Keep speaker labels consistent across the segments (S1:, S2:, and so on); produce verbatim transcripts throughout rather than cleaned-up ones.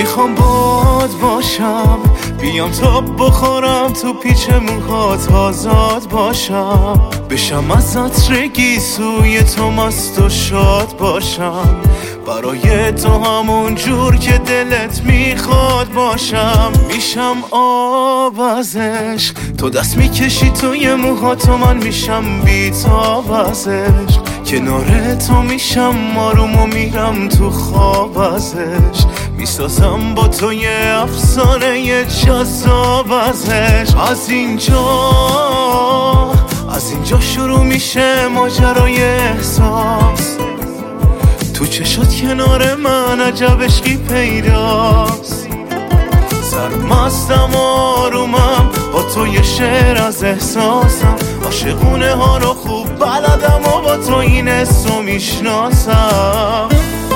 S1: میخوام باد باشم، بیام تا بخورم تو پیچ موهات، آزاد باشم، بشم از عطر گیسوی تو مست و شاد باشم، برای تو همون جور که دلت میخواد باشم. میشم آب از عشق، تو دست میکشی توی موهات و من میشم بیتاب از عشق، کنار تو میشم آروم و میرم تو خواب از عشق، میسازم با تو یه افسانه یه جذاب از عشق. از اینجا از اینجا شروع میشه ماجرای احساس، تو چشات کنار من عجب عشقی پیداست، سرمستم آرومم با تو یه شعر از احساسم، عاشقونه ها رو خوب بلدم و با تو این حسو میشناسم.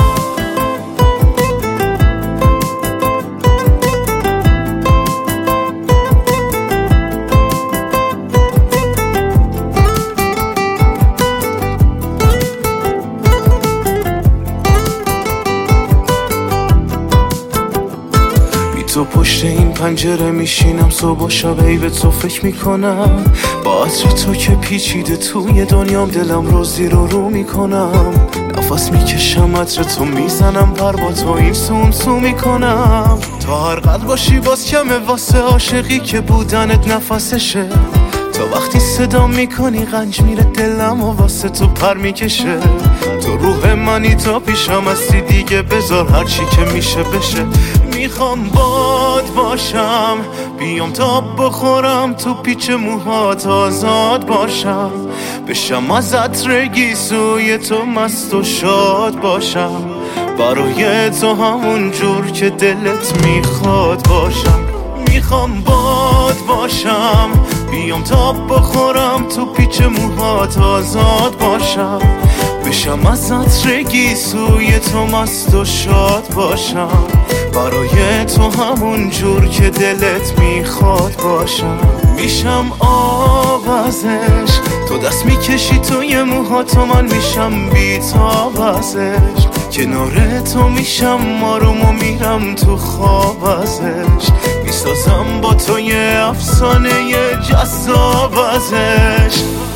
S1: تو پشت این پنجره میشینم صبح و شب ای به تو فکر میکنم، با عطر تو که پیچیده توی دنیام دلم رو زیر و رو میکنم، نفس میکشم عطر تو میزنم پر با تو این سوم سو میکنم، تا هر قد باشی باز کمه واسه عاشقی که بودنت نفسشه، تا وقتی صدا میکنی غنج میره دلم و واسه تو پر میکشه، تو روح منی تا پیشم هستی دیگه بذار هرچی که میشه بشه. میخوام باد باشم، بیام تا بخورم تو پیچ موهات، آزاد باشم، بشم از عطر گیسوی تو مست و شاد باشم، برای تو همون جور که دلت میخواد باشم. میخوام باد باشم، بیام تا بخورم تو پیچ موهات، آزاد باشم، بشم از عطر گیسوی تو مست و شاد باشم، برای تو همون جور که دلت میخواد باشم. میشم آب از عشق، تو دست میکشی توی موهات و من میشم بیتاب از عشق، کنار تو میشم آروم و میرم تو خواب از عشق، میسازم با تو یه افسانه یه جذاب از عشق.